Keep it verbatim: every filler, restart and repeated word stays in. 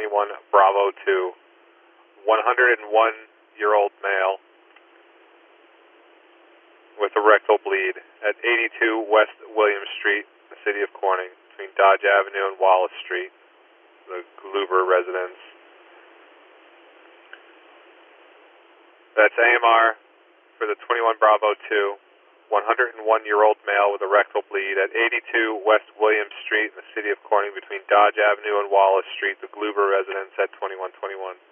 twenty-one Bravo two, one hundred one year old male with a rectal bleed at eighty-two West William Street, the city of Corning, between Dodge Avenue and Wallace Street, the Gluber residence. That's A M R for the twenty-one Bravo two, one hundred one year old male with a rectal bleed at eighty-two West William Street in the city of Corning between Dodge Avenue and Wallace Street, the Gluber residence at twenty-one twenty-one.